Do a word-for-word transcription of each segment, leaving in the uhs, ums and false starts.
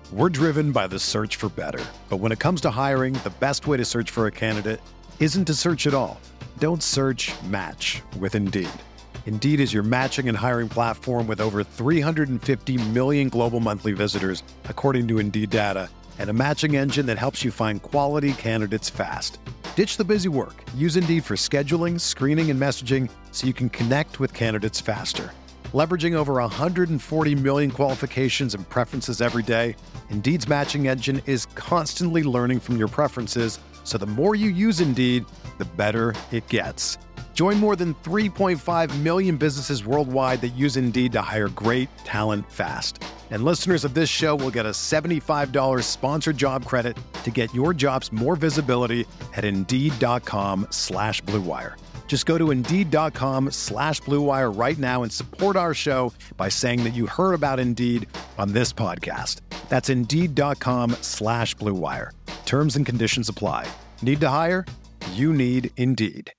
We're driven by the search for better. But when it comes to hiring, the best way to search for a candidate isn't to search at all. Don't search, match with Indeed. Indeed is your matching and hiring platform with over three hundred fifty million global monthly visitors, according to Indeed data, and a matching engine that helps you find quality candidates fast. Ditch the busy work. Use Indeed for scheduling, screening, and messaging so you can connect with candidates faster. Leveraging over one hundred forty million qualifications and preferences every day, Indeed's matching engine is constantly learning from your preferences, so the more you use Indeed, the better it gets. Join more than three point five million businesses worldwide that use Indeed to hire great talent fast. And listeners of this show will get a seventy-five dollars sponsored job credit to get your jobs more visibility at Indeed.com slash Blue Wire. Just go to Indeed.com slash Blue Wire right now and support our show by saying that you heard about Indeed on this podcast. That's Indeed.com slash Blue Wire. Terms and conditions apply. Need to hire? You need Indeed.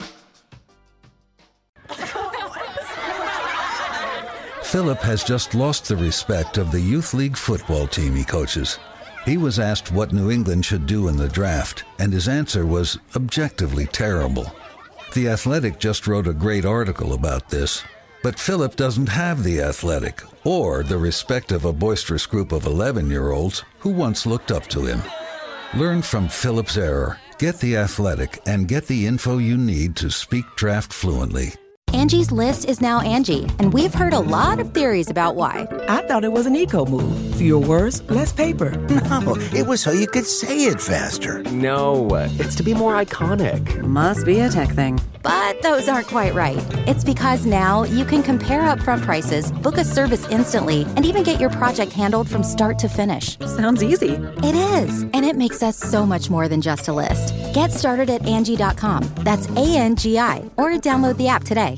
Philip has just lost the respect of the youth league football team he coaches. He was asked what New England should do in the draft, and his answer was objectively terrible. The Athletic just wrote a great article about this, but Philip doesn't have The Athletic or the respect of a boisterous group of eleven-year-olds who once looked up to him. Learn from Philip's error. Get The Athletic and get the info you need to speak draft fluently. Angie's List is now Angie, and we've heard a lot of theories about why. I thought it was an eco move. Fewer words, less paper. No, it was so you could say it faster. No, it's to be more iconic. Must be a tech thing. But those aren't quite right. It's because now you can compare upfront prices, book a service instantly, and even get your project handled from start to finish. Sounds easy. It is, and it makes us so much more than just a list. Get started at Angie dot com. That's A N G I, or download the app today.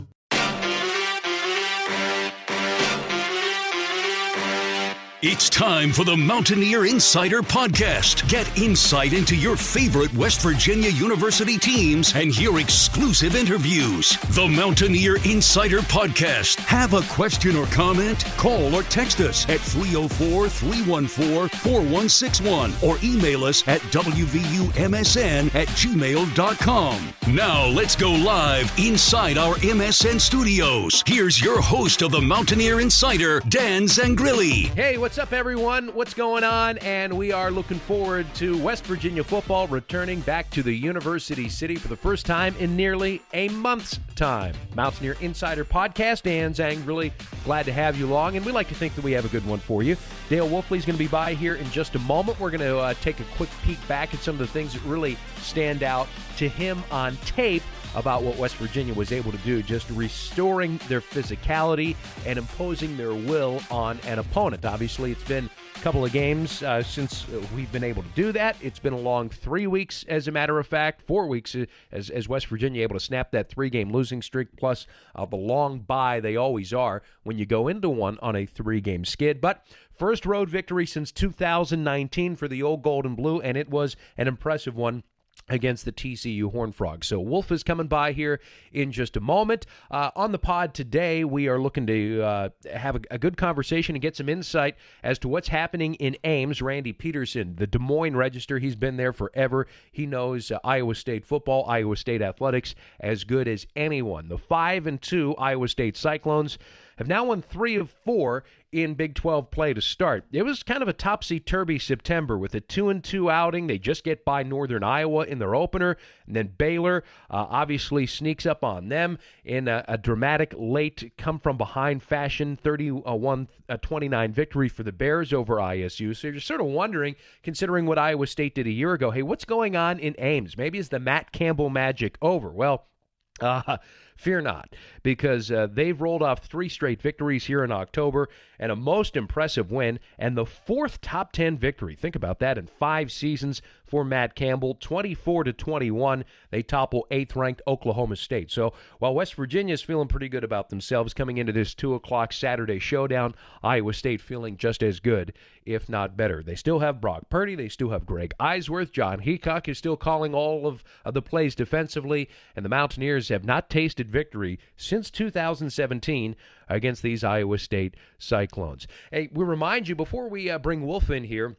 It's time for the Mountaineer Insider Podcast. Get insight into your favorite West Virginia University teams and hear exclusive interviews. The Mountaineer Insider Podcast. Have a question or comment? Call or text us at three oh four, three one four, four one six one or email us at W V U M S N at gmail dot com. Now let's go live inside our M S N studios. Here's your host of the Mountaineer Insider, Dan Zangrilli. Hey, what's up, everyone? What's going on? And we are looking forward to West Virginia football returning back to the University City for the first time in nearly a month's time. Mountaineer Insider Podcast, Dan Zangrilli, glad to have you along, and we like to think that we have a good one for you. Dale Wolfley's going to be by here in just a moment. We're going to uh, take a quick peek back at some of the things that really stand out to him on tape about what West Virginia was able to do, just restoring their physicality and imposing their will on an opponent. Obviously, it's been a couple of games uh, since we've been able to do that. It's been a long three weeks, as a matter of fact, four weeks as, as West Virginia able to snap that three-game losing streak, plus uh, the long bye they always are when you go into one on a three-game skid. But first road victory since two thousand nineteen for the old Gold and Blue, and it was an impressive one against the T C U Horned Frogs. So Wolf is coming by here in just a moment. Uh, on the pod today, we are looking to uh, have a, a good conversation and get some insight as to what's happening in Ames. Randy Peterson, the Des Moines Register, he's been there forever. He knows uh, Iowa State football, Iowa State athletics as good as anyone. The five and two Iowa State Cyclones have now won three of four in Big twelve play to start. It was kind of a topsy-turvy September with a two and two outing. They just get by Northern Iowa in their opener, and then Baylor uh, obviously sneaks up on them in a, a dramatic late come-from-behind fashion, thirty-one twenty-nine victory for the Bears over I S U. So you're just sort of wondering, considering what Iowa State did a year ago, hey, what's going on in Ames? Maybe is the Matt Campbell magic over? Well, uh, fear not, because uh, they've rolled off three straight victories here in October and a most impressive win and the fourth top ten victory. Think about that, in five seasons for Matt Campbell, twenty-four to twenty-one. They topple eighth-ranked Oklahoma State. So while West Virginia is feeling pretty good about themselves coming into this two o'clock Saturday showdown, Iowa State feeling just as good, if not better. They still have Brock Purdy. They still have Greg Eisworth. John Heacock is still calling all of, of the plays defensively, and the Mountaineers have not tasted victory since two thousand seventeen against these Iowa State Cyclones. Hey, we remind you, before we uh, bring Wolf in here,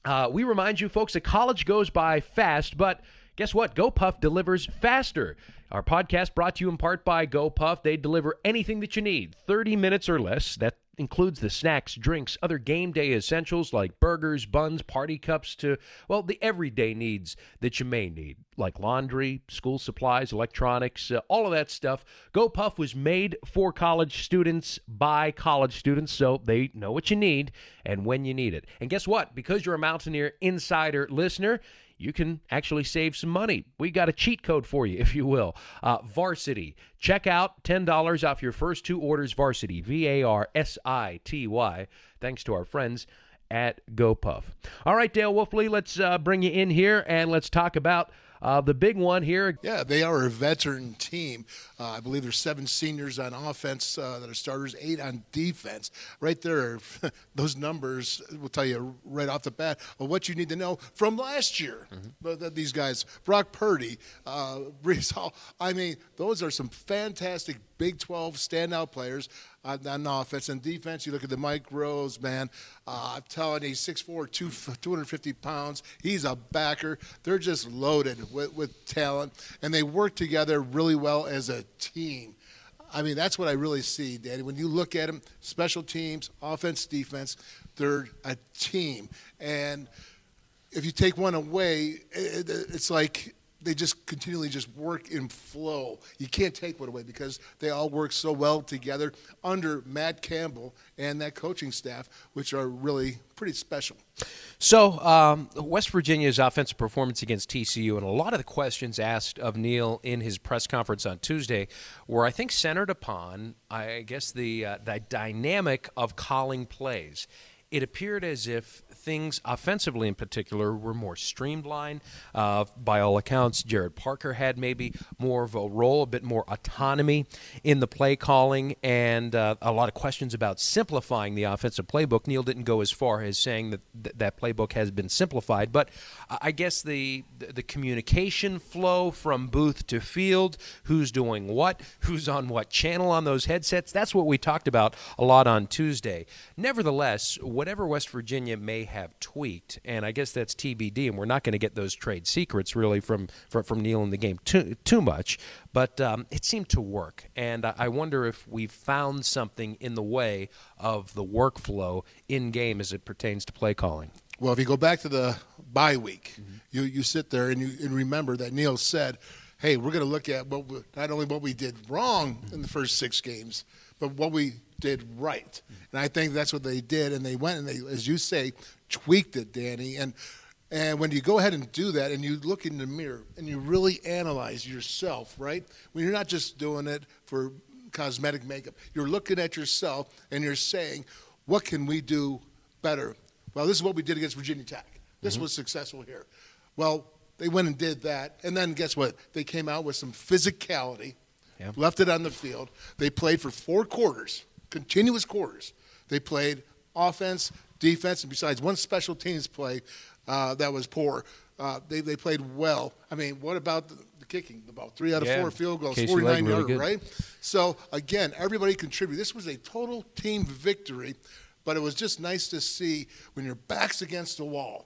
Uh, we remind you, folks, that college goes by fast, but guess what? GoPuff delivers faster. Our podcast brought to you in part by GoPuff. They deliver anything that you need, thirty minutes or less. That includes the snacks, drinks, other game day essentials like burgers, buns, party cups, to, well, the everyday needs that you may need, like laundry, school supplies, electronics, uh, all of that stuff. GoPuff was made for college students by college students, so they know what you need and when you need it. And guess what? Because you're a Mountaineer Insider listener, you can actually save some money. We got a cheat code for you, if you will. Uh, Varsity. Check out ten dollars off your first two orders, Varsity, V A R S I T Y, thanks to our friends at GoPuff. All right, Dale Wolfley, let's uh, bring you in here, and let's talk about Uh, the big one here. Yeah, they are a veteran team. Uh, I believe there's seven seniors on offense uh, that are starters, eight on defense. Right there, those numbers will tell you right off the bat of what you need to know from last year. Mm-hmm. These guys, Brock Purdy, uh, Brees Hall, I mean, those are some fantastic Big twelve standout players on, on offense. And defense, you look at the Mike Rose, man. Uh, I'm telling you, he's six foot four, two, two hundred fifty pounds. He's a backer. They're just loaded with, with talent, and they work together really well as a team. I mean, that's what I really see, Danny. When you look at them, special teams, offense, defense, they're a team. And if you take one away, it, it's like – they just continually just work in flow. You can't take one away because they all work so well together under Matt Campbell and that coaching staff, which are really pretty special. So um, West Virginia's offensive performance against T C U, and a lot of the questions asked of Neal in his press conference on Tuesday were, I think, centered upon, I guess, the, uh, the dynamic of calling plays. It appeared as if things offensively in particular were more streamlined. Uh, by all accounts, Jared Parker had maybe more of a role, a bit more autonomy in the play calling, and uh, a lot of questions about simplifying the offensive playbook. Neal didn't go as far as saying that th- that playbook has been simplified, but I guess the, the communication flow from booth to field, who's doing what, who's on what channel on those headsets, that's what we talked about a lot on Tuesday. Nevertheless, whatever West Virginia may have tweaked, and I guess that's T B D, and we're not going to get those trade secrets really from, from, from Neal in the game too, too much, but um, it seemed to work. And I wonder if we found something in the way of the workflow in-game as it pertains to play calling. Well, if you go back to the bye week, mm-hmm. you, you sit there and you and remember that Neal said, hey, we're going to look at what we, not only what we did wrong mm-hmm. in the first six games, but what we did right. And I think that's what they did, and they went and they, as you say, tweaked it, Danny. And and when you go ahead and do that and you look in the mirror and you really analyze yourself, right? When you're not just doing it for cosmetic makeup, you're looking at yourself and you're saying, what can we do better? Well, this is what we did against Virginia Tech. This mm-hmm. was successful here. Well, they went and did that, and then guess what? They came out with some physicality, yeah. left it on the field. They played for four quarters. Continuous quarters. They played offense, defense, and besides one special teams play uh, that was poor, uh, they they played well. I mean, what about the, the kicking? About three out of yeah. four field goals, forty-nine really yards, right? So, again, everybody contributed. This was a total team victory, but it was just nice to see when your back's against the wall,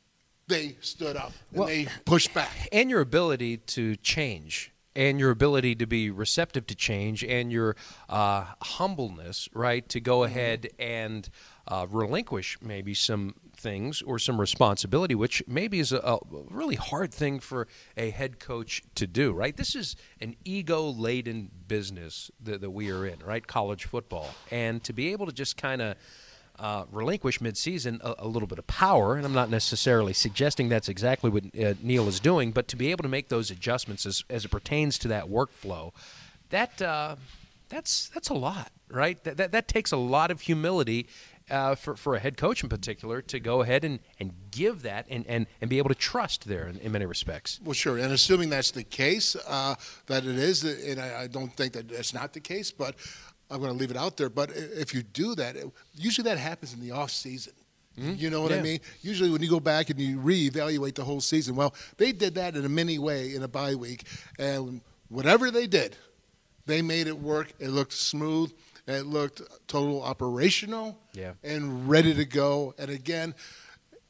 they stood up and well, they pushed back. And your ability to change. And your ability to be receptive to change, and your uh, humbleness, right, to go ahead and uh, relinquish maybe some things or some responsibility, which maybe is a, a really hard thing for a head coach to do, right? This is an ego-laden business that, that we are in, right, college football. And to be able to just kind of Uh, relinquish midseason a, a little bit of power, and I'm not necessarily suggesting that's exactly what uh, Neal is doing, but to be able to make those adjustments as, as it pertains to that workflow, that uh, that's that's a lot, right? That that, that takes a lot of humility uh, for, for a head coach in particular to go ahead and, and give that and, and, and be able to trust there in, in many respects. Well, sure, and assuming that's the case, uh, that it is, and I, I don't think that that's not the case, but I'm going to leave it out there, but if you do that, usually that happens in the off season. Mm-hmm. You know what yeah. I mean? Usually when you go back and you reevaluate the whole season, well, they did that in a mini way in a bye week, and whatever they did, they made it work. It looked smooth. It looked total operational yeah. and ready to go. And again,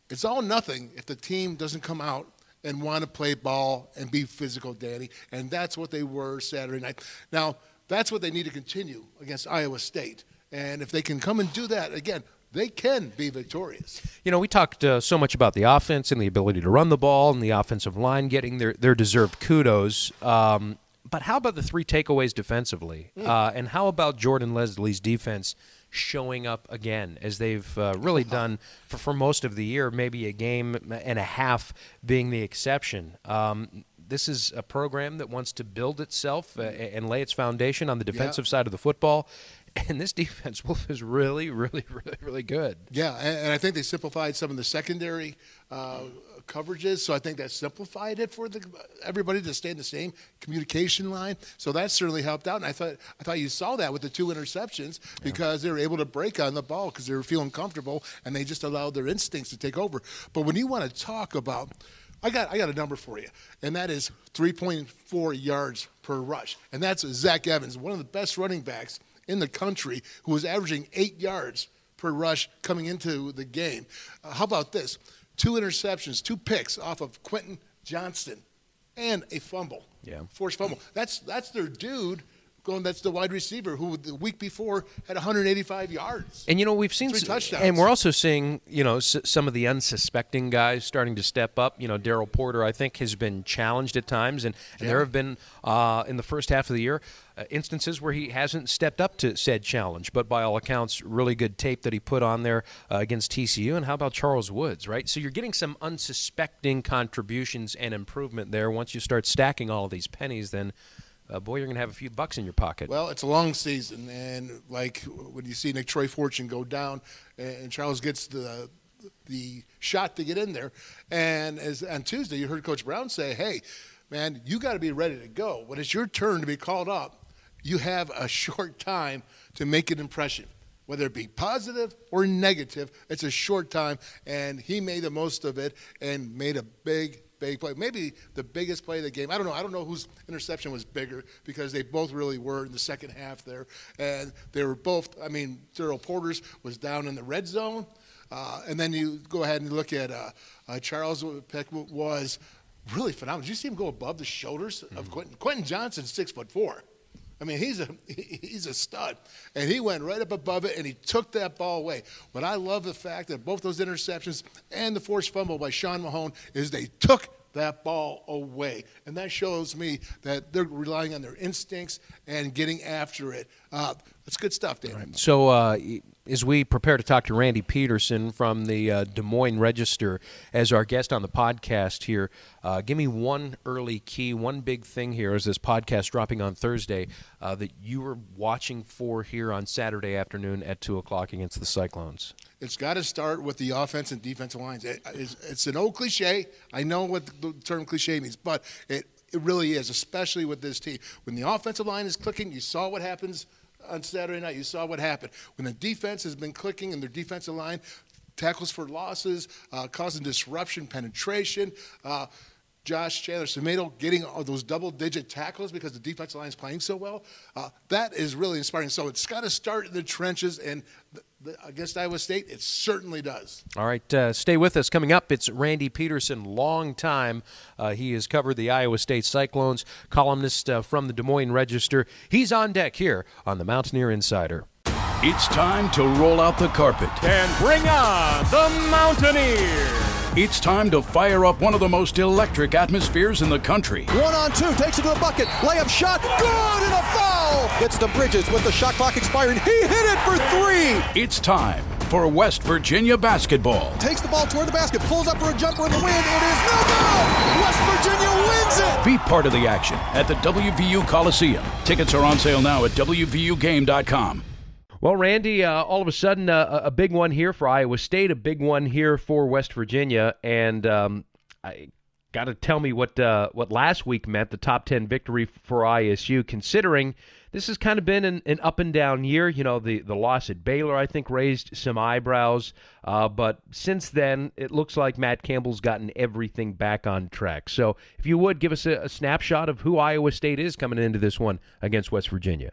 it's all nothing if the team doesn't come out and want to play ball and be physical, Danny. And that's what they were Saturday night. Now, that's what they need to continue against Iowa State. And if they can come and do that, again, they can be victorious. You know, we talked uh, so much about the offense and the ability to run the ball and the offensive line getting their, their deserved kudos. Um, but how about the three takeaways defensively? Mm. Uh, and how about Jordan Leslie's defense showing up again, as they've uh, really done for, for most of the year, maybe a game and a half being the exception. Um, this is a program that wants to build itself uh, and lay its foundation on the defensive yeah. side of the football. And this defense, Wolf, is really, really, really, really good. Yeah, and, and I think they simplified some of the secondary uh, coverages, so I think that simplified it for the, everybody to stay in the same communication line. So that certainly helped out. And I thought I thought you saw that with the two interceptions because yeah. they were able to break on the ball because they were feeling comfortable and they just allowed their instincts to take over. But when you want to talk about I got I got a number for you, and that is three point four yards per rush. And that's Zach Evans, one of the best running backs in the country, who was averaging eight yards per rush coming into the game. Uh, how about this? Two interceptions, two picks off of Quentin Johnston, and a fumble. Yeah. Forced fumble. That's that's their dude. Going, that's the wide receiver who the week before had one hundred eighty-five yards. And, you know, we've seen – Three touchdowns. And we're also seeing, you know, s- some of the unsuspecting guys starting to step up. You know, Darrell Porter, I think, has been challenged at times. And, and yeah. there have been, uh, in the first half of the year, uh, instances where he hasn't stepped up to said challenge. But by all accounts, really good tape that he put on there uh, against T C U. And how about Charles Woods, right? So you're getting some unsuspecting contributions and improvement there. Once you start stacking all of these pennies, then – Uh, boy, you're going to have a few bucks in your pocket. Well, it's a long season, and like when you see Nick Troy Fortune go down, and Charles gets the the shot to get in there, and as on Tuesday you heard Coach Brown say, "Hey, man, you got to be ready to go. When it's your turn to be called up, you have a short time to make an impression." Whether it be positive or negative, it's a short time, and he made the most of it and made a big, big play. Maybe the biggest play of the game. I don't know. I don't know whose interception was bigger because they both really were in the second half there. And they were both, I mean, Darrell Porter's was down in the red zone. Uh, and then you go ahead and look at uh, uh, Charles Pick was really phenomenal. Did you see him go above the shoulders of mm-hmm. Quentin? Quentin Johnson's six foot four. I mean, he's a he's a stud, and he went right up above it, and he took that ball away. But I love the fact that both those interceptions and the forced fumble by Sean Mahone is they took that ball away, and that shows me that they're relying on their instincts and getting after it. Uh, that's good stuff, Dan. Right. So uh, as we prepare to talk to Randy Peterson from the uh, Des Moines Register as our guest on the podcast here, uh, give me one early key, one big thing here as this podcast dropping on Thursday uh, that you were watching for here on Saturday afternoon at two o'clock against the Cyclones. It's got to start with the offense and defensive lines. It, it's, it's an old cliche. I know what the term cliche means, but it, it really is, especially with this team. When the offensive line is clicking, you saw what happens on Saturday night. You saw what happened. When the defense has been clicking and their defensive line, tackles for losses, uh, causing disruption, penetration, uh, Josh Chandler-Tomato getting all those double-digit tackles because the defensive line is playing so well. Uh, that is really inspiring. So it's got to start in the trenches, and the, the, against Iowa State, it certainly does. All right, uh, stay with us. Coming up, it's Randy Peterson, long time. Uh, he has covered the Iowa State Cyclones, columnist uh, from the Des Moines Register. He's on deck here on the Mountaineer Insider. It's time to roll out the carpet and bring on the Mountaineer. It's time to fire up one of the most electric atmospheres in the country. One on two, takes it to the bucket, layup shot, good, and a foul! Gets to Bridges with the shot clock expiring, he hit it for three! It's time for West Virginia basketball. Takes the ball toward the basket, pulls up for a jumper in the wind, it is no good! West Virginia wins it! Be part of the action at the W V U Coliseum. Tickets are on sale now at W V U game dot com. Well, Randy, uh, all of a sudden, uh, a big one here for Iowa State, a big one here for West Virginia, and um, I got to tell me what uh, what last week meant, the top ten victory for I S U, considering this has kind of been an, an up-and-down year. You know, the, the loss at Baylor, I think, raised some eyebrows, uh, but since then, it looks like Matt Campbell's gotten everything back on track. So if you would, give us a, a snapshot of who Iowa State is coming into this one against West Virginia.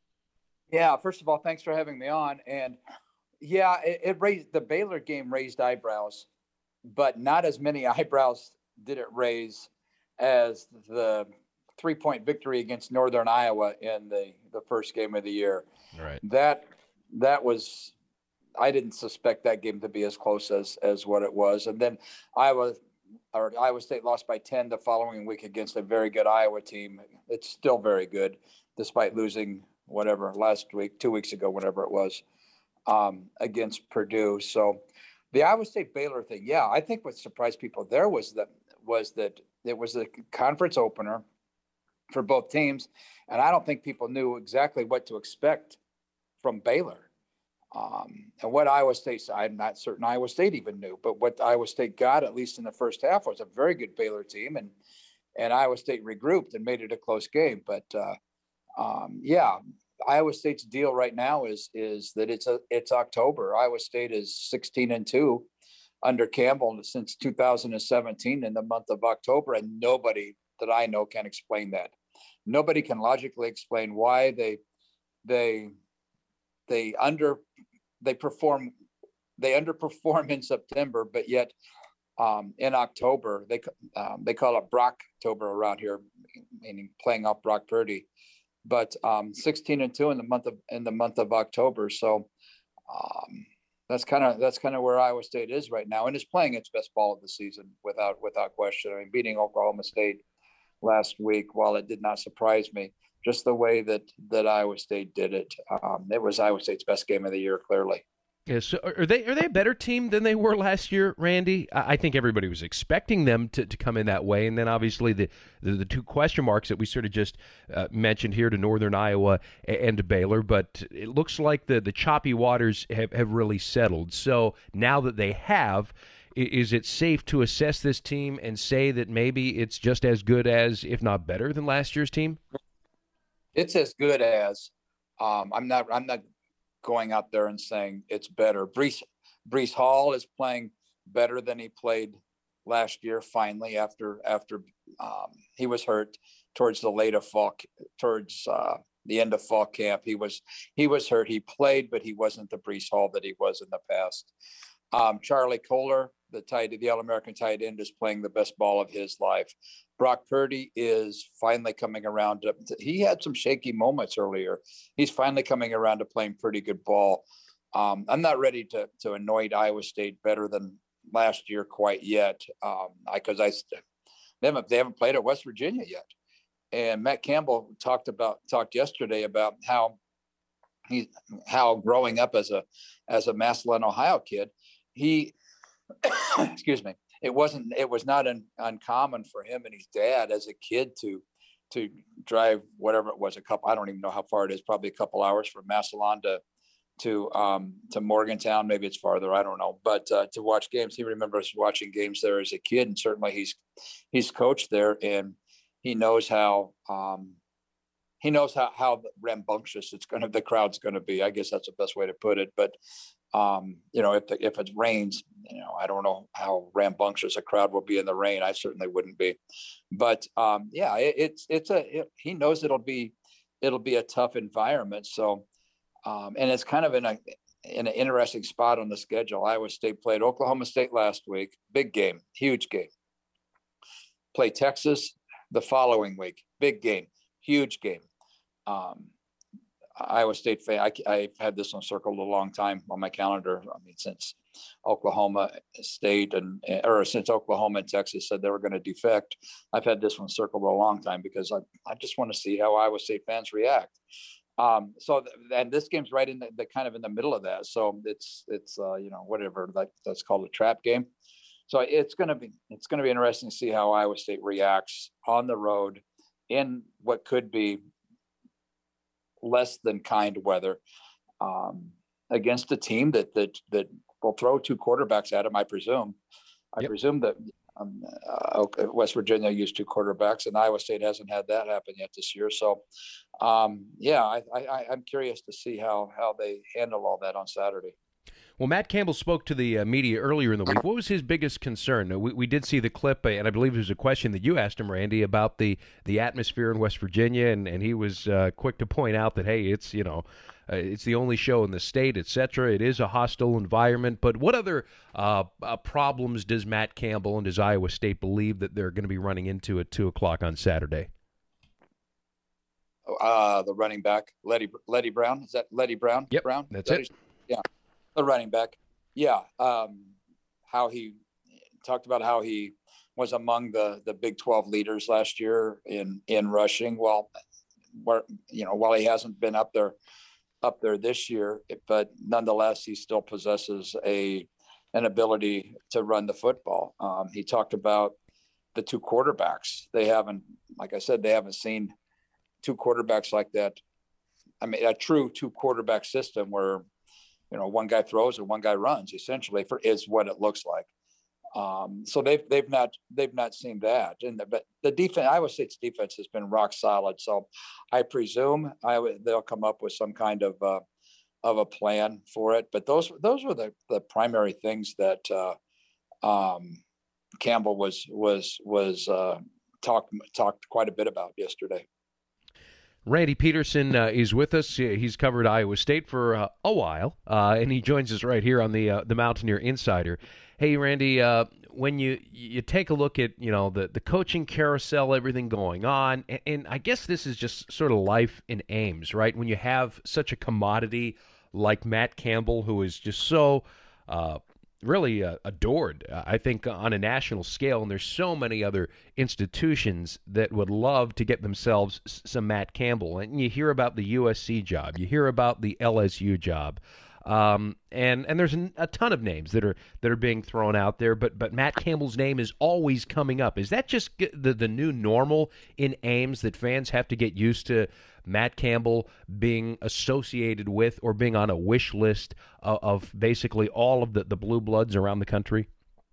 Yeah, first of all, thanks for having me on. And yeah, it, it raised the Baylor game raised eyebrows. but not as many eyebrows did it raise as the three-point victory against Northern Iowa in the, the first game of the year. Right. That that was, I didn't suspect that game to be as close as as what it was. And then Iowa or Iowa State lost by ten the following week against a very good Iowa team. It's still very good, despite losing whatever last week, two weeks ago, whatever it was, um, against Purdue. So the Iowa State Baylor thing, yeah, I think what surprised people there was that was that it was a conference opener for both teams, and I don't think people knew exactly what to expect from Baylor. Um, and what Iowa State, I'm not certain Iowa State even knew, but what Iowa State got, at least in the first half, was a very good Baylor team, and and Iowa State regrouped and made it a close game. But uh, um, yeah, Iowa State's deal right now is is that it's a it's October. Iowa State is sixteen and two under Campbell since two thousand seventeen in the month of October, and nobody that I know can explain that. Nobody can logically explain why they they they under they perform they underperform in September, but yet um, in October they um, they call it Brocktober around here, meaning playing off Brock Purdy. But um, sixteen and two in the month of in the month of October, so um, that's kind of that's kind of where Iowa State is right now, and is playing its best ball of the season without without question. I mean, beating Oklahoma State last week, while it did not surprise me, just the way that that Iowa State did it, um, it was Iowa State's best game of the year, clearly. Yeah, so are they are they a better team than they were last year, Randy? I think everybody was expecting them to, to come in that way, and then obviously the, the, the two question marks that we sort of just uh, mentioned here to Northern Iowa and to Baylor, but it looks like the, the choppy waters have, have really settled. So now that they have, is it safe to assess this team and say that maybe it's just as good as, if not better than last year's team? It's as good as. Um, I'm not. I'm not. going out there and saying it's better. Breece, Breece Hall is playing better than he played last year. Finally, after after um, he was hurt towards the later fall, towards uh, the end of fall camp, he was he was hurt. He played, but he wasn't the Breece Hall that he was in the past. Um, Charlie Kohler, the tight, the All-American tight end, is playing the best ball of his life. Brock Purdy is finally coming around. To, he had some shaky moments earlier. He's finally coming around to playing pretty good ball. Um, I'm not ready to to anoint Iowa State better than last year quite yet, because um, I, I they haven't they haven't played at West Virginia yet. And Matt Campbell talked about talked yesterday about how he how growing up as a as a Massillon, Ohio kid, he excuse me. It wasn't. It was not un, uncommon for him and his dad as a kid to to drive whatever it was a couple. I don't even know how far it is. Probably a couple hours from Massillon to to um, to Morgantown. Maybe it's farther. I don't know. But uh, to watch games, he remembers watching games there as a kid, and certainly he's he's coached there, and he knows how um, he knows how how rambunctious it's going to the crowd's going to be. I guess that's the best way to put it. But Um, you know, if the, if it rains, you know, I don't know how rambunctious a crowd will be in the rain. I certainly wouldn't be, but um, yeah, it, it's it's a it, he knows it'll be it'll be a tough environment. So, um, and it's kind of in a in an interesting spot on the schedule. Iowa State played Oklahoma State last week, big game, huge game. Play Texas the following week, big game, huge game. Um, Iowa State fan. I, I've had this one circled a long time on my calendar. I mean, since Oklahoma State and or since Oklahoma and Texas said they were going to defect, I've had this one circled a long time because I, I just want to see how Iowa State fans react. Um, so, and this game's right in the, the kind of in the middle of that. So it's it's uh, you know whatever that, that's called a trap game. So it's going to be it's going to be interesting to see how Iowa State reacts on the road in what could be less than kind weather um, against a team that that that will throw two quarterbacks at him. I presume. I yep. presume that um, uh, West Virginia used two quarterbacks, and Iowa State hasn't had that happen yet this year. So, um, yeah, I, I, I'm curious to see how how they handle all that on Saturday. Well, Matt Campbell spoke to the uh, media earlier in the week. What was his biggest concern? We, we did see the clip, and I believe it was a question that you asked him, Randy, about the, the atmosphere in West Virginia, and, and he was uh, quick to point out that, hey, it's, you know, Uh, it's the only show in the state, et cetera. It is a hostile environment. But what other uh, uh, problems does Matt Campbell and does Iowa State believe that they're going to be running into at two o'clock on Saturday? Uh, the running back, Letty Letty Brown. Is that Letty Brown? Yep, Brown? that's Letty, it. Yeah, the running back. Yeah, um, how he talked about how he was among the the Big twelve leaders last year in in rushing. Well, where you know while he hasn't been up there up there this year, but nonetheless he still possesses a an ability to run the football. Um, he talked about the two quarterbacks. They haven't, like I said, they haven't seen two quarterbacks like that. I mean, a true two quarterback system where, you know, one guy throws and one guy runs essentially for is what it looks like. Um, so they've, they've not, they've not seen that. And the, but the defense, Iowa State's defense has been rock solid. So I presume I they'll come up with some kind of, uh, of a plan for it. But those, those were the, the primary things that, uh, um, Campbell was, was, was, uh, talked, talked quite a bit about yesterday. Randy Peterson uh, is with us. He's covered Iowa State for uh, a while, uh, and he joins us right here on the uh, the Mountaineer Insider. Hey, Randy, uh, when you you take a look at you know the, the coaching carousel, everything going on, and, and I guess this is just sort of life in Ames, right? When you have such a commodity like Matt Campbell, who is just so uh, really uh, adored, uh, I think, on a national scale, and there's so many other institutions that would love to get themselves s- some Matt Campbell. And you hear about the U S C job, you hear about the L S U job, um, and and there's an, a ton of names that are that are being thrown out there. But but Matt Campbell's name is always coming up. Is that just the the new normal in Ames, that fans have to get used to Matt Campbell being associated with or being on a wish list of, of basically all of the, the blue bloods around the country?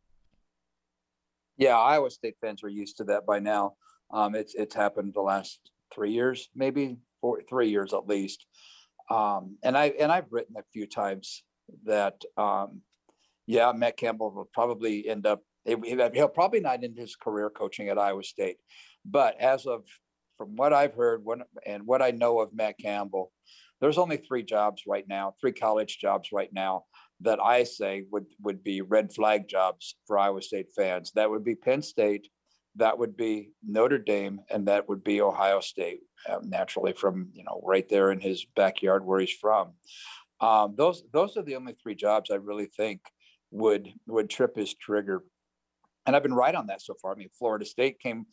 Yeah, Iowa State fans are used to that by now. Um, it's it's happened the last three years, maybe four, three years at least. Um, and I and I've written a few times that um, yeah, Matt Campbell will probably end up. He'll probably not end his career coaching at Iowa State, but as of from what I've heard when, and what I know of Matt Campbell, there's only three jobs right now, three college jobs right now that I say would, would be red flag jobs for Iowa State fans. That would be Penn State, that would be Notre Dame, and that would be Ohio State, um, naturally from, you know, right there in his backyard where he's from. Um, those those are the only three jobs I really think would would trip his trigger. And I've been right on that so far. I mean, Florida State came,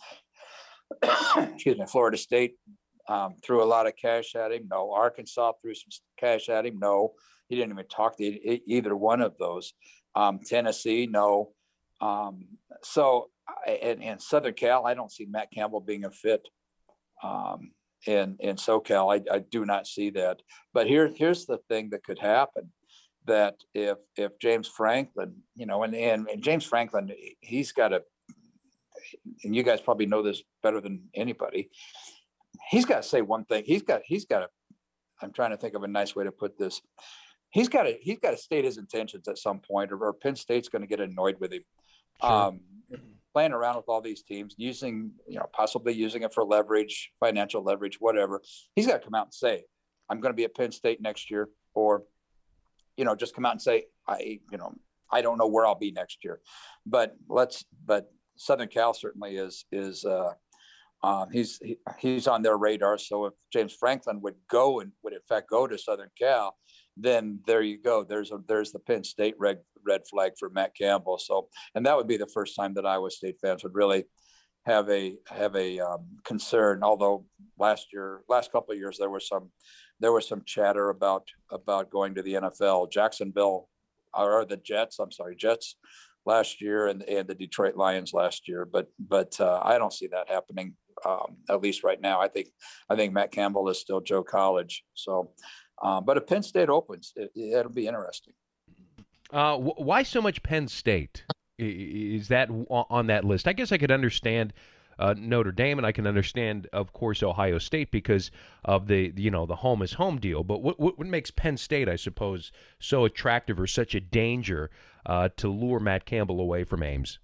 excuse me, Florida State um, threw a lot of cash at him. No. Arkansas threw some cash at him. No. He didn't even talk to either one of those. Um, Tennessee, no. Um, so, and, and Southern Cal, I don't see Matt Campbell being a fit um, in in SoCal. I, I do not see that. But here, here's the thing that could happen: that if if James Franklin, you know, and and, and James Franklin, he's got a, and you guys probably know this better than anybody. He's got to say one thing. He's got he's got to. I'm trying to think of a nice way to put this. He's got to he's got to state his intentions at some point, or, or Penn State's going to get annoyed with him. Sure. Um, playing around with all these teams, using, you know, possibly using it for leverage, financial leverage, whatever. He's got to come out and say, I'm going to be at Penn State next year, or, you know, just come out and say, I, you know, I don't know where I'll be next year. But let's, but Southern Cal certainly is, is, uh, um, he's, he, he's on their radar. So if James Franklin would go and would in fact go to Southern Cal, then there you go. There's a, there's the Penn State red, red flag for Matt Campbell. So, and that would be the first time that Iowa State fans would really have a, have a um, concern. Although last year, last couple of years, there was some, there was some chatter about, about going to the N F L. Jacksonville, or the Jets, I'm sorry, Jets last year, and, and the Detroit Lions last year. But, but uh, I don't see that happening, um, at least right now. I think, I think Matt Campbell is still Joe College. So, Um, but if Penn State opens, it, it'll be interesting. Uh, wh- why so much Penn State? Is that on that list? I guess I could understand uh, Notre Dame, and I can understand, of course, Ohio State because of the, you know, the home is home deal. But what what makes Penn State, I suppose, so attractive or such a danger uh, to lure Matt Campbell away from Ames?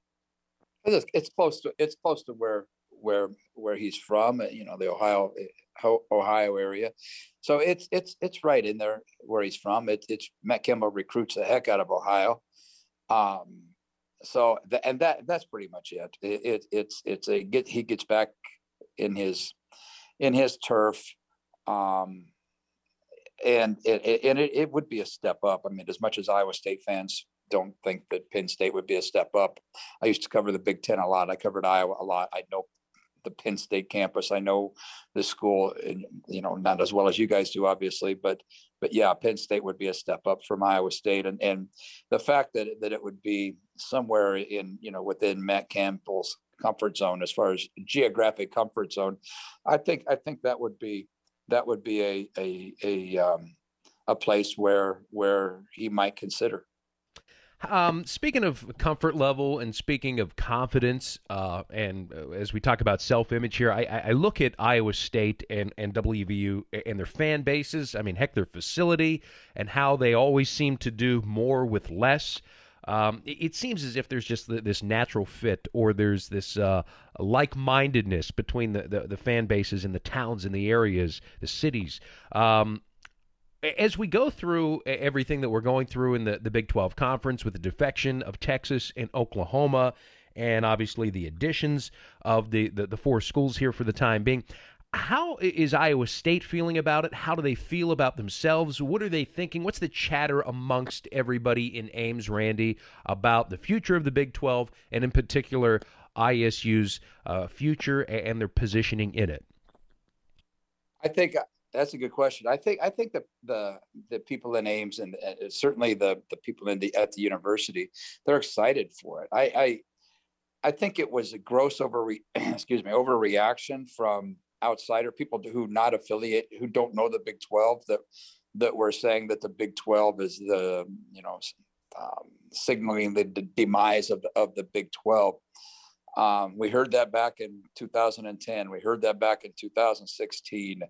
It's, it's close to it's close to where where where he's from. You know, the Ohio Ohio area. So it's it's it's right in there where he's from. It, it's Matt Campbell recruits the heck out of Ohio. Um, so the, and that that's pretty much it. It, it it's it's a get he gets back in his in his turf. Um, and it, and it, it would be a step up. I mean, as much as Iowa State fans don't think that Penn State would be a step up, I used to cover the Big Ten a lot. I covered Iowa a lot. I know the Penn State campus. I know the school, and, you know, not as well as you guys do, obviously, but, but yeah, Penn State would be a step up from Iowa State. And, and the fact that, that it would be somewhere in, you know, within Matt Campbell's comfort zone, as far as geographic comfort zone, I think, I think that would be, that would be a, a, a, um, a place where, where he might consider. Um, speaking of comfort level and speaking of confidence, uh, and uh, as we talk about self-image here, I, I look at Iowa State and, and W V U and their fan bases. I mean, heck, their facility and how they always seem to do more with less. Um, it, it seems as if there's just this natural fit, or there's this uh, like-mindedness between the, the, the fan bases and the towns and the areas, the cities. Um As we go through everything that we're going through in the, the Big twelve Conference with the defection of Texas and Oklahoma, and obviously the additions of the, the, the four schools here for the time being, how is Iowa State feeling about it? How do they feel about themselves? What are they thinking? What's the chatter amongst everybody in Ames, Randy, about the future of the Big twelve, and in particular I S U's uh, future and their positioning in it? I think that's a good question. I think I think the the the people in Ames, and uh, certainly the the people in the at the university, they're excited for it. I I, I think it was a gross over excuse me overreaction from outsider people who not affiliate, who don't know the Big twelve, that that were saying that the Big twelve is the you know um, signaling the, the demise of the, of the Big twelve. Um, we heard that back in two thousand ten. We heard that back in two thousand sixteen.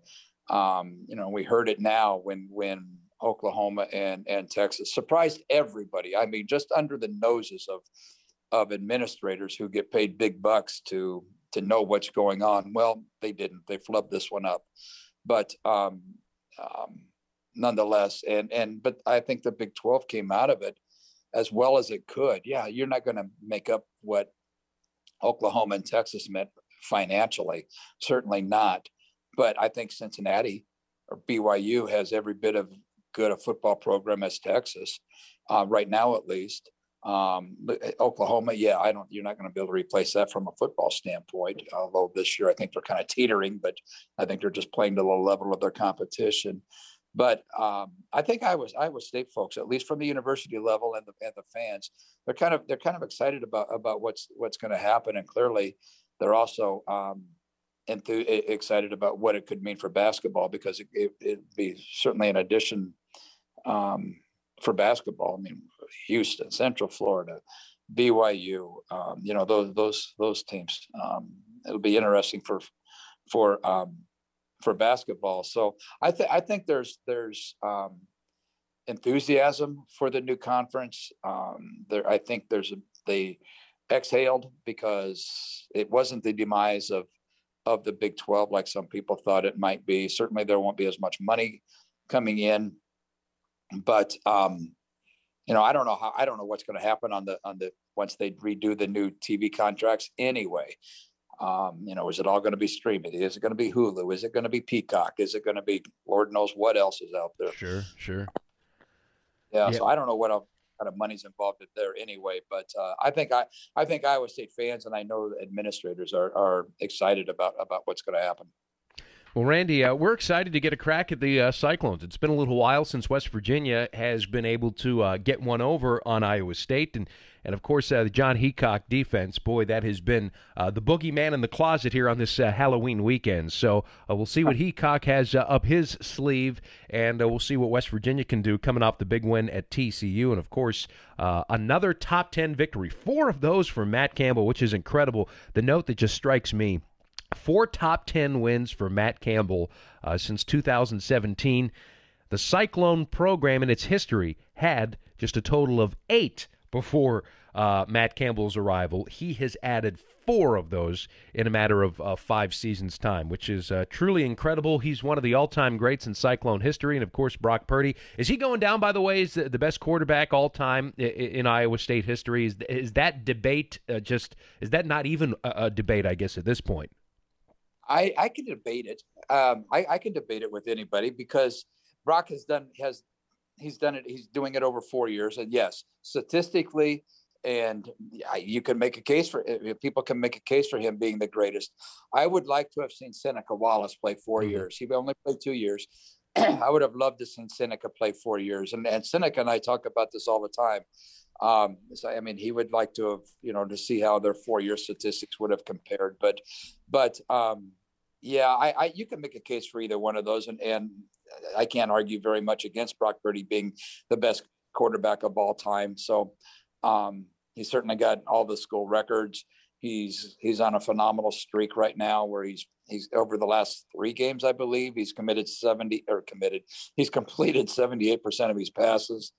Um, you know, we heard it now when when Oklahoma and, and Texas surprised everybody. I mean, just under the noses of of administrators who get paid big bucks to to know what's going on. Well, they didn't. They flubbed this one up. But um, um, nonetheless, and and but I think the Big twelve came out of it as well as it could. Yeah, you're not going to make up what Oklahoma and Texas meant financially. Certainly not. But I think Cincinnati or B Y U has every bit of good a football program as Texas, uh, right now at least. Um, Oklahoma, yeah, I don't. You're not going to be able to replace that from a football standpoint. Although this year I think they're kind of teetering, but I think they're just playing to the level of their competition. But um, I think I was Iowa State folks, at least from the university level and the and the fans, they're kind of they're kind of excited about about what's what's going to happen, and clearly they're also Um, and excited about what it could mean for basketball, because it, it, it'd be certainly an addition um, for basketball. I mean, Houston, Central Florida, B Y U, um, you know, those those those teams. Um, it'll be interesting for for um, for basketball. So I think I think there's there's um, enthusiasm for the new conference. Um, there, I think there's a, they exhaled because it wasn't the demise of of the Big twelve like some people thought it might be. Certainly there won't be as much money coming in, but um, you know, I don't know how, I don't know what's going to happen on the, on the, once they redo the new T V contracts anyway. Um, you know, is it all going to be streaming? Is it going to be Hulu? Is it going to be Peacock? Is it going to be, Lord knows what else is out there. Sure. Sure. Yeah. yeah. So I don't know what else kind of money's involved there anyway, but uh, I think I I think Iowa State fans, and I know administrators are are excited about about what's going to happen. Well, Randy, uh, we're excited to get a crack at the uh, Cyclones. It's been a little while since West Virginia has been able to uh, get one over on Iowa State, and and of course uh, the John Heacock defense. Boy, that has been uh, the boogeyman in the closet here on this uh, Halloween weekend. So uh, we'll see what Heacock has uh, up his sleeve, and uh, we'll see what West Virginia can do coming off the big win at T C U, and of course uh, another top ten victory, four of those for Matt Campbell, which is incredible. The note that just strikes me: four top ten wins for Matt Campbell uh, since two thousand seventeen. The Cyclone program in its history had just a total of eight before uh, Matt Campbell's arrival. He has added four of those in a matter of uh, five seasons' time, which is uh, truly incredible. He's one of the all-time greats in Cyclone history, and, of course, Brock Purdy. Is he going down, by the way, as the, the best quarterback all-time in, in Iowa State history? Is, is that debate uh, just – is that not even a, a debate, I guess, at this point? I, I can debate it. Um, I, I can debate it with anybody because Brock has done – has he's done it – he's doing it over four years. And, yes, statistically – and you can make a case for it. People can make a case for him being the greatest. I would like to have seen Seneca Wallace play four mm-hmm. years. He only played two years. I would have loved to have seen Seneca play four years. And, and Seneca and I talk about this all the time. Um, so, I mean, he would like to have, you know, to see how their four-year statistics would have compared. But, but um, yeah, I, I you can make a case for either one of those. And, and I can't argue very much against Brock Purdy being the best quarterback of all time. So, Um, he's certainly got all the school records. He's he's on a phenomenal streak right now where he's he's over the last three games, I believe, he's committed seventy or committed. He's completed seventy-eight percent of his passes.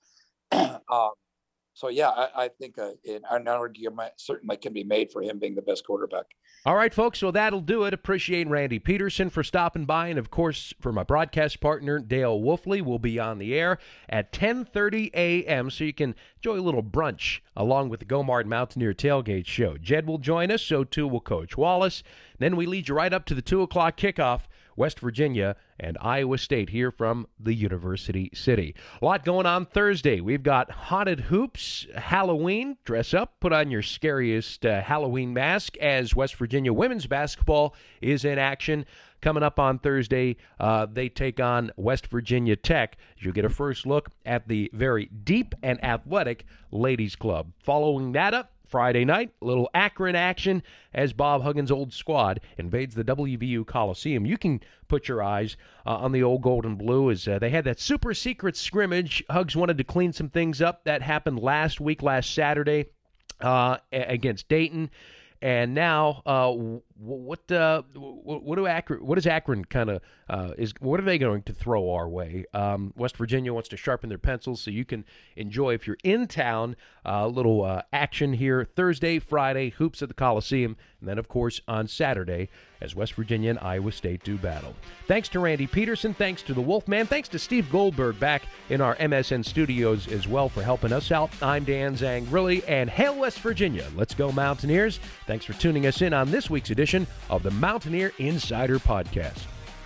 um, so yeah, I, I think uh, an argument certainly can be made for him being the best quarterback. All right, folks, so that'll do it. Appreciate Randy Peterson for stopping by. And, of course, for my broadcast partner, Dale Wolfley, will be on the air at ten thirty a.m. so you can enjoy a little brunch along with the Gomard Mountaineer Tailgate Show. Jed will join us, so too will Coach Wallace. Then we lead you right up to the two o'clock kickoff, West Virginia and Iowa State here from the University City. A lot going on Thursday. We've got Haunted Hoops, Halloween. Dress up, put on your scariest uh, Halloween mask as West Virginia women's basketball is in action. Coming up on Thursday, uh, they take on West Virginia Tech. You'll get a first look at the very deep and athletic Ladies Club. Following that up, Friday night, a little Akron action as Bob Huggins' old squad invades the W V U Coliseum. You can put your eyes uh, on the old gold and blue as uh, they had that super secret scrimmage. Hugs wanted to clean some things up. That happened last week, last Saturday uh, against Dayton. And now, uh, what uh, what do Akron? What is Akron kind of uh, is? What are they going to throw our way? Um, West Virginia wants to sharpen their pencils, so you can enjoy, if you're in town, a uh, little uh, action here Thursday, Friday, hoops at the Coliseum, and then of course on Saturday as West Virginia and Iowa State do battle. Thanks to Randy Peterson, thanks to the Wolfman, thanks to Steve Goldberg back in our M S N studios as well for helping us out. I'm Dan Zangrilli, and hail West Virginia! Let's go Mountaineers! Thanks for tuning us in on this week's edition of the Mountaineer Insider Podcast.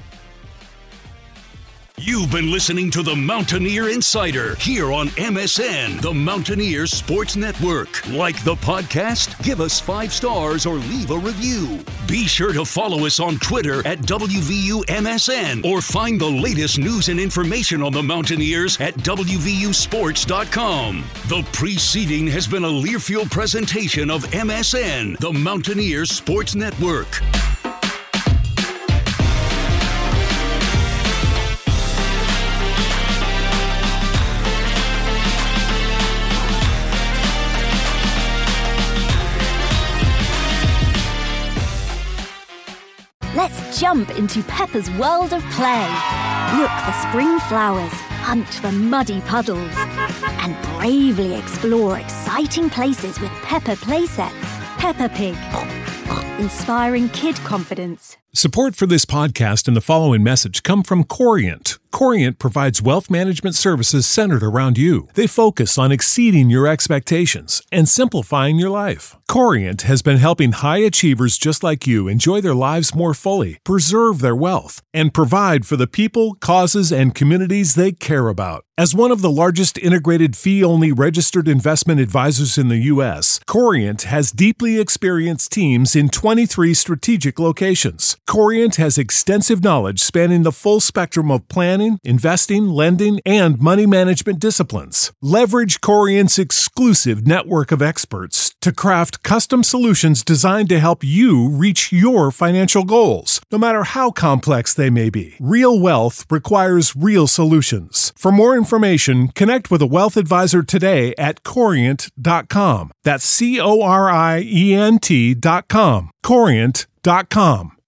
You've been listening to the Mountaineer Insider here on M S N, the Mountaineer Sports Network. Like the podcast? Give us five stars or leave a review. Be sure to follow us on Twitter at W V U M S N or find the latest news and information on the Mountaineers at W V U sports dot com. The preceding has been a Learfield presentation of M S N, the Mountaineer Sports Network. Let's jump into Peppa's world of play. Look for spring flowers, hunt for muddy puddles, and bravely explore exciting places with Peppa playsets. Peppa Pig, inspiring kid confidence. Support for this podcast and the following message come from Corient. Corient provides wealth management services centered around you. They focus on exceeding your expectations and simplifying your life. Corient has been helping high achievers just like you enjoy their lives more fully, preserve their wealth, and provide for the people, causes, and communities they care about. As one of the largest integrated fee-only registered investment advisors in the U S, Corient has deeply experienced teams in twenty-three strategic locations. Corient has extensive knowledge spanning the full spectrum of planning, investing, lending, and money management disciplines. Leverage Corient's exclusive network of experts to craft custom solutions designed to help you reach your financial goals, no matter how complex they may be. Real wealth requires real solutions. For more information, connect with a wealth advisor today at corient dot com. That's C O R I E N T dot com. corient dot com.